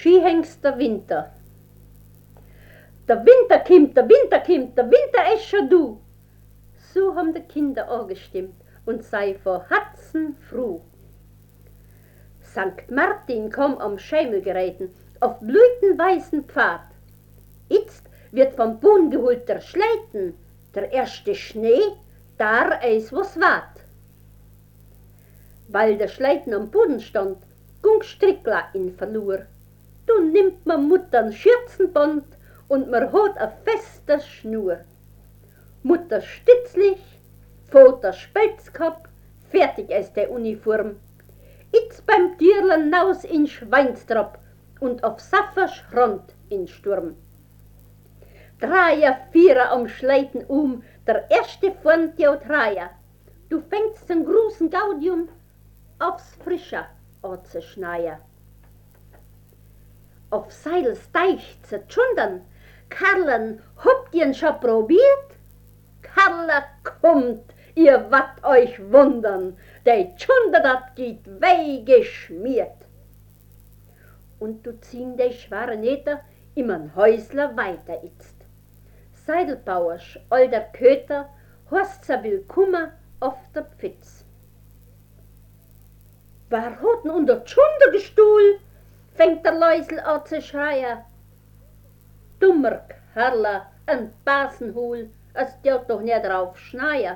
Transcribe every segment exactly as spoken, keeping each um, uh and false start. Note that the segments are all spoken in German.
Skihengster Winter. Der Winter kimmt, der Winter kimmt, der Winter ist schon du. So haben die Kinder angestimmt und sei vor Herzen froh. Sankt Martin kam am Schemel gereiten, auf blütenweißen Pfad. Itzt wird vom Boden geholt der Schleiten, der erste Schnee, da eis was wart. Weil der Schleiten am Boden stand, gung Strickla in verlor. Du nimmt ma Muttern Schürzenband und mer hat a fester Schnur. Mutter Stitzlich, Vater Spelzkopf, fertig ist der Uniform. Itz beim Tierlen naus in Schweinstrop und auf Saffers Front in Sturm. Dreier, Vierer am Schleiten um, der erste vorn jou Dreier. Du fängst den großen Gaudium aufs Frische anzuschneien. Auf Seils Teich zu tschundern, Karlen, habt ihr'n schon probiert? Karla kommt, ihr wat euch wundern, der Tschunder dat geht weggeschmiert. Und du ziehn de schwere Nähter immer'n Häusler weiter itzt. Seidelbauersch, alter Köter, hast sa willkommen auf der Pfitz. Wer hat'n unter Tschunder gestuhl? Fängt der Läusel an zu schreien. Dummer Karla, ein Basenhol, es dürft doch nicht drauf schneien.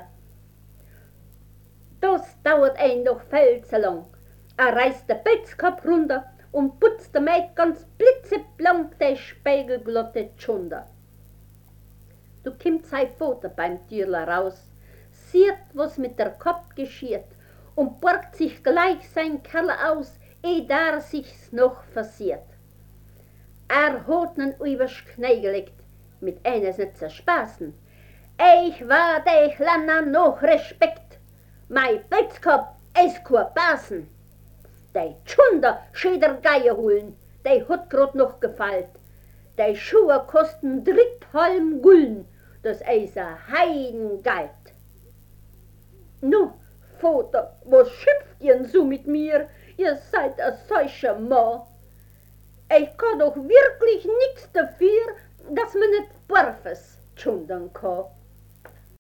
Das dauert ein noch viel zu lang. Er reißt der Pelzkopf runter und putzt der Maid ganz blitzeblank de spiegelglatte Tschunder. Du kimmt sei Vater beim Türler raus, sieht, was mit der Kopf geschiert und borgt sich gleich sein Kerl aus, eh da sich's noch versiert. Er hat nen übers Knie gelegt, mit eines nicht zu spaßen. Ich war de Kleiner noch Respekt, mei Pelzkopf is kein Basen. De Tschunder schä der Geier holen, de hat grad noch gefallt. De Schuhe kosten dritthalb Gulden, das is a Heidengeld. Nu, Vater, was schimpft ihr so mit mir? Ihr seid a solcher Mann. Ich kann doch wirklich nix dafür, dass man nicht Barfes tschundern kann.